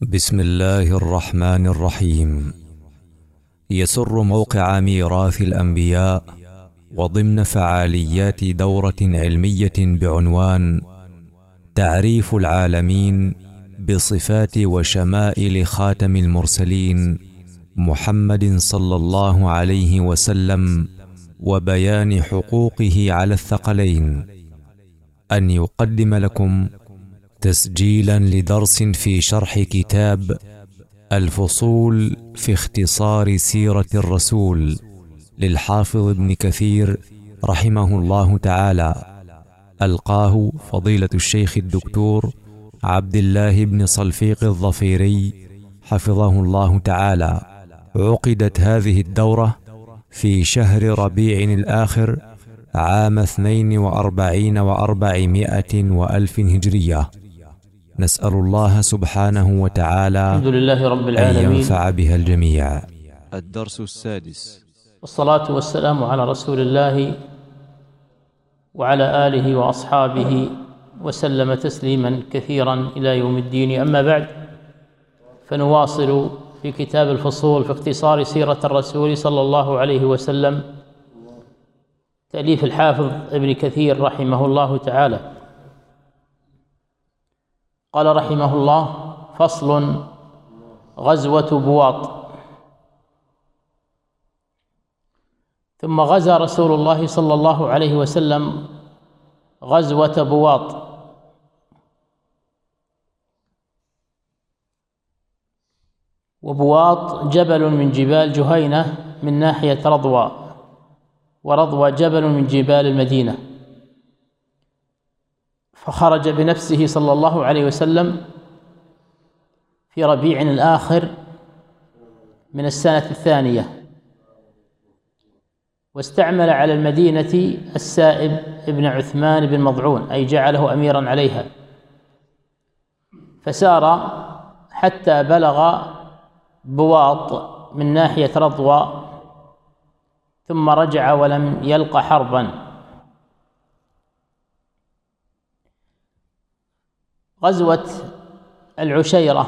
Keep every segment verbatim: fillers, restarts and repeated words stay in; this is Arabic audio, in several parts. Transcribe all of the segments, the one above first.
بسم الله الرحمن الرحيم. يسر موقع ميراث الأنبياء وضمن فعاليات دورة علمية بعنوان تعريف العالمين بصفات وشمائل خاتم المرسلين محمد صلى الله عليه وسلم وبيان حقوقه على الثقلين، أن يقدم لكم تسجيلا لدرس في شرح كتاب الفصول في اختصار سيرة الرسول للحافظ ابن كثير رحمه الله تعالى، ألقاه فضيلة الشيخ الدكتور عبد الله بن صلفيق الظفيري حفظه الله تعالى. عقدت هذه الدورة في شهر ربيع الآخر عام اثنين وأربعين وأربعمائة وألف هجرية. نسأل الله سبحانه وتعالى الحمد لله رب العالمين أن ينفع بها الجميع. الدرس السادس. والصلاة والسلام على رسول الله وعلى آله وأصحابه وسلم تسليما كثيرا إلى يوم الدين. أما بعد، فنواصل في كتاب الفصول في اختصار سيرة الرسول صلى الله عليه وسلم، تأليف الحافظ ابن كثير رحمه الله تعالى. قال رحمه الله: فصل: غزوة بواط. ثم غزا رسول الله صلى الله عليه وسلم غزوة بواط، وبواط جبل من جبال جهينة من ناحية رضوى، ورضوى جبل من جبال المدينة. فخرج بنفسه صلى الله عليه وسلم في ربيع الآخر من السنة الثانية، واستعمل على المدينة السائب ابن عثمان بن مضعون، أي جعله أميرا عليها. فسار حتى بلغ بواط من ناحية رضوى، ثم رجع ولم يلق حربا. غزوة العشيرة،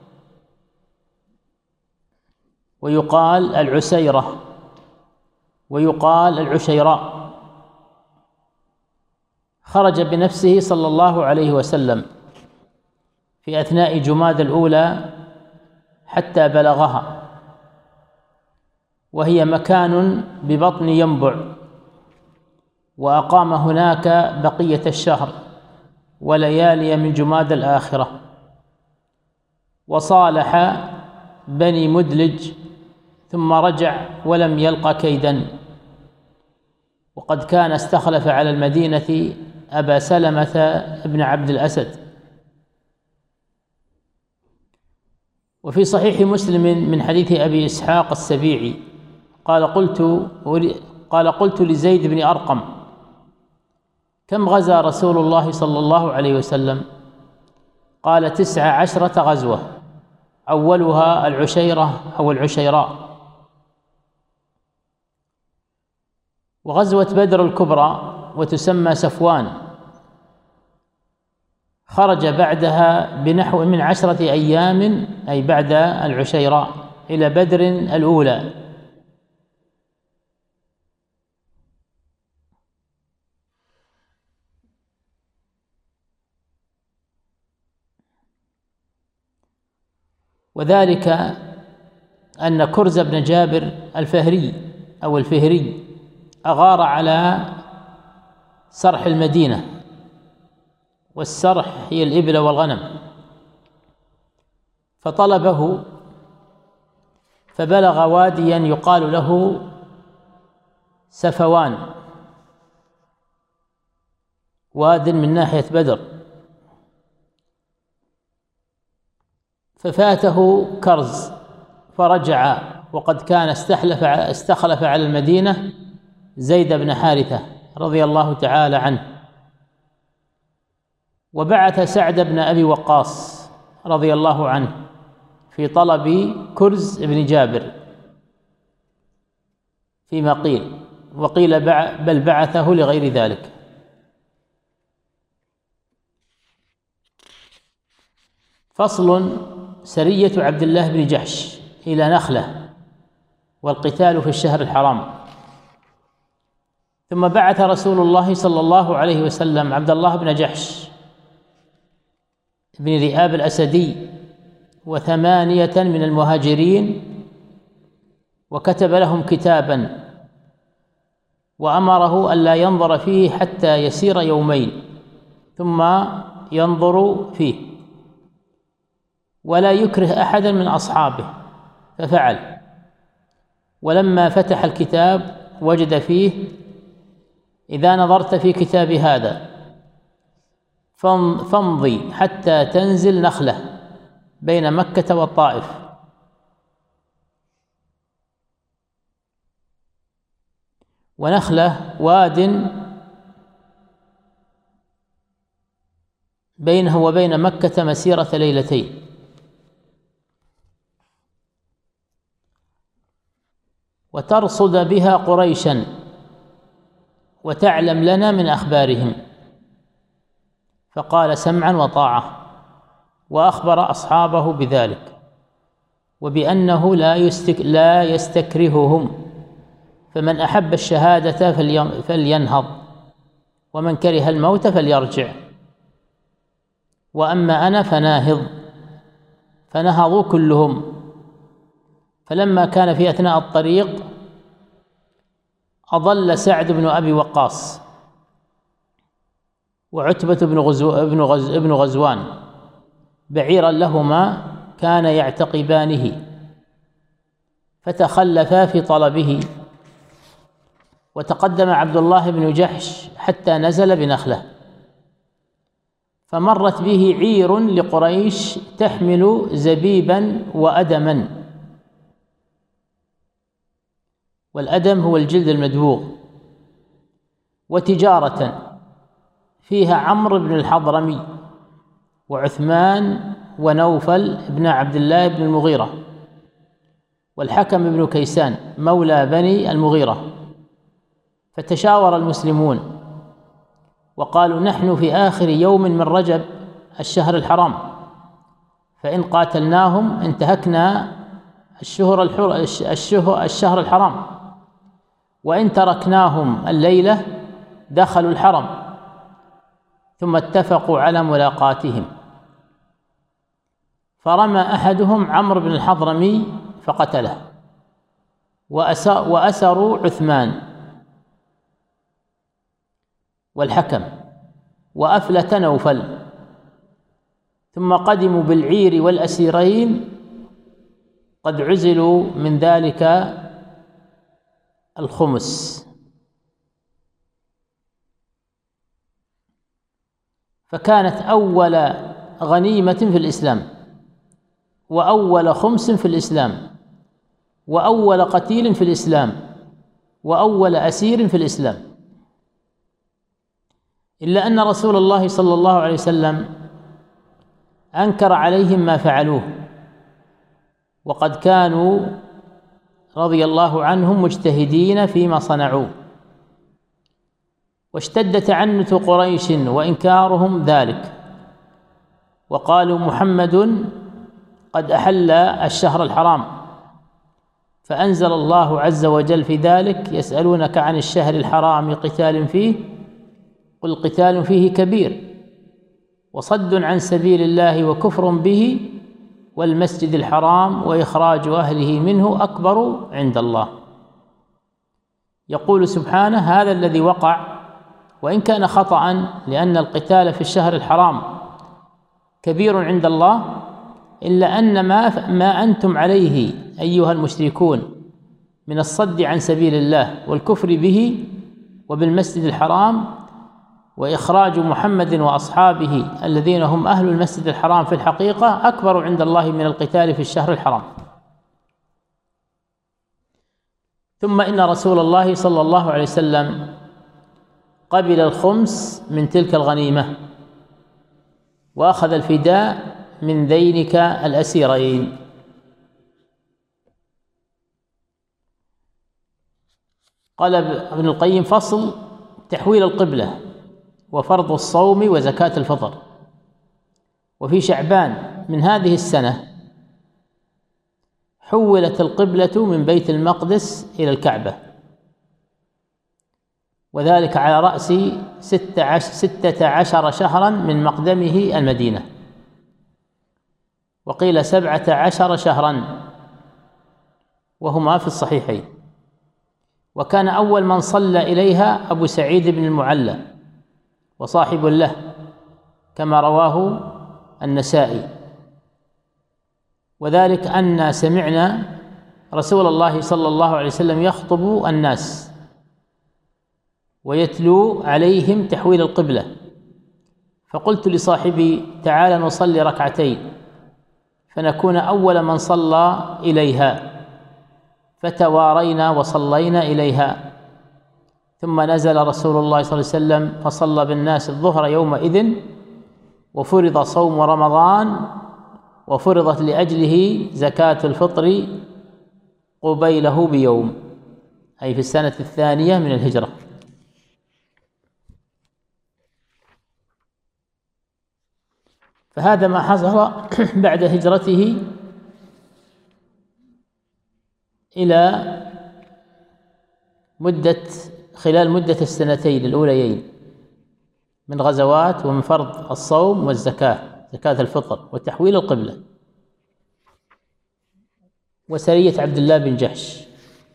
ويقال العسيرة، ويقال العشيراء. خرج بنفسه صلى الله عليه وسلم في أثناء جماد الأولى حتى بلغها، وهي مكان ببطن ينبع، وأقام هناك بقية الشهر وليالي من جماد الآخرة، وصالح بني مدلج، ثم رجع ولم يلق كيدا، وقد كان استخلف على المدينة أبا سلمة ابن عبد الأسد. وفي صحيح مسلم من حديث أبي إسحاق السبيعي قال قلت قال قلت لزيد بن أرقم: كم غزا رسول الله صلى الله عليه وسلم؟ قال: تسع عشرة غزوة، أولها العشيرة أو العشيراء. وغزوة بدر الكبرى وتسمى سفوان خرج بعدها بنحو من عشرة أيام، أي بعد العشيراء، إلى بدر الأولى. وذلك أن كرز بن جابر الفهري أو الفهري أغار على سرح المدينة، والسرح هي الإبل والغنم، فطلبه، فبلغ واديا يقال له سفوان، واد من ناحية بدر، ففاته كرز فرجع، وقد كان استحلف استخلف على المدينة زيد بن حارثة رضي الله تعالى عنه، وبعث سعد بن أبي وقاص رضي الله عنه في طلب كرز بن جابر فيما قيل، وقيل بل بعثه لغير ذلك. فصل: سرية عبد الله بن جحش إلى نخلة والقتال في الشهر الحرام. ثم بعث رسول الله صلى الله عليه وسلم عبد الله بن جحش بن ذئاب الأسدي وثمانية من المهاجرين، وكتب لهم كتابا وأمره ألا ينظر فيه حتى يسير يومين ثم ينظر فيه ولا يكره أحدا من أصحابه، ففعل. ولما فتح الكتاب وجد فيه: إذا نظرت في كتاب هذا فامضي حتى تنزل نخلة بين مكة والطائف، ونخلة واد بينه وبين مكة مسيرة ليلتين، وترصد بها قريشا وتعلم لنا من أخبارهم. فقال: سمعا وطاعة، وأخبر أصحابه بذلك وبأنه لا يستك لا يستكرههم، فمن أحب الشهادة فلينهض، ومن كره الموت فليرجع، وأما أنا فناهض. فنهضوا كلهم. فلما كان في أثناء الطريق أضل سعد بن أبي وقاص وعتبة بن غزو بن غز ابن غزوان بعيرا لهما كان يعتقبانه، فتخلفا في طلبه، وتقدم عبد الله بن جحش حتى نزل بنخلة، فمرت به عير لقريش تحمل زبيبا وأدما. والأدم هو الجلد المدبوغ. وتجارة فيها عمرو بن الحضرمي وعثمان ونوفل بن عبد الله بن المغيرة والحكم بن كيسان مولى بني المغيرة. فتشاور المسلمون وقالوا: نحن في آخر يوم من رجب الشهر الحرام، فإن قاتلناهم انتهكنا الشهر الحر الشهر الشهر الحرام، وإن تركناهم الليلة دخلوا الحرم. ثم اتفقوا على ملاقاتهم، فرمى أحدهم عمرو بن الحضرمي فقتله، وأسروا عثمان والحكم، وأفلت نوفل. ثم قدموا بالعير والأسيرين قد عزلوا من ذلك الخمس. فكانت أول غنيمة في الإسلام، وأول خمس في الإسلام، وأول قتيل في الإسلام، وأول أسير في الإسلام. إلا أن رسول الله صلى الله عليه وسلم أنكر عليهم ما فعلوه، وقد كانوا رضي الله عنهم مجتهدين فيما صنعوا. واشتد تعنت قريش وإنكارهم ذلك، وقالوا: محمد قد أحل الشهر الحرام. فأنزل الله عز وجل في ذلك: يسألونك عن الشهر الحرام قتال فيه قل قتال فيه كبير وصد عن سبيل الله وكفر به والمسجد الحرام وإخراج أهله منه أكبر عند الله. يقول سبحانه: هذا الذي وقع وإن كان خطأ، لأن القتال في الشهر الحرام كبير عند الله، إلا أن ما, ما أنتم عليه أيها المشركون من الصد عن سبيل الله والكفر به وبالمسجد الحرام وإخراج محمد وأصحابه الذين هم أهل المسجد الحرام في الحقيقة أكبر عند الله من القتال في الشهر الحرام. ثم إن رسول الله صلى الله عليه وسلم قبل الخمس من تلك الغنيمة، وأخذ الفداء من ذينك الأسيرين. قال ابن القيم: فصل: تحويل القبلة وفرض الصوم وزكاة الفطر. وفي شعبان من هذه السنة حولت القبلة من بيت المقدس إلى الكعبة، وذلك على رأس ستة عشر شهرا من مقدمه المدينة، وقيل سبعة عشر شهرا، وهما في الصحيحين. وكان أول من صلى إليها أبو سعيد بن المعلى وصاحب له، كما رواه النسائي، وذلك أن سمعنا رسول الله صلى الله عليه وسلم يخطب الناس ويتلو عليهم تحويل القبلة، فقلت لصاحبي تعال نصلي ركعتين فنكون أول من صلى إليها، فتوارينا وصلينا إليها، ثم نزل رسول الله صلى الله عليه وسلم فصلى بالناس الظهر يومئذ، وفرض صوم رمضان، وفرضت لأجله زكاة الفطر قبيله بيوم، أي في السنة الثانية من الهجرة. فهذا ما حصل بعد هجرته إلى مدة خلال مدة السنتين الأوليين من غزوات ومن فرض الصوم والزكاة، زكاة الفطر وتحويل القبلة، وسرية عبد الله بن جحش،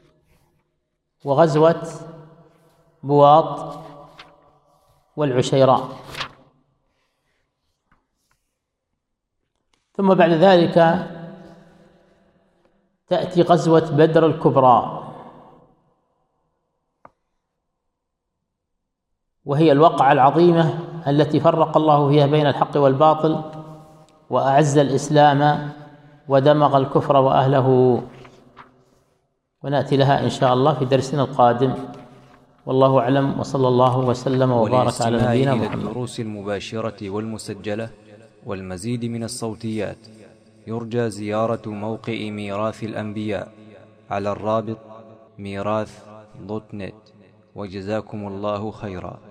وغزوة بواط والعشيراء. ثم بعد ذلك تأتي غزوة بدر الكبرى، وهي الوقعة العظيمة التي فرق الله فيها بين الحق والباطل، وأعز الإسلام ودمغ الكفر وأهله، ونأتي لها إن شاء الله في درسنا القادم، والله أعلم، وصلى الله وسلم وبارك على نبينا محمد. إلى الدروس المباشرة والمسجلة والمزيد من الصوتيات يرجى زيارة موقع ميراث الأنبياء على الرابط ميراث دوت نت، وجزاكم الله خيرا.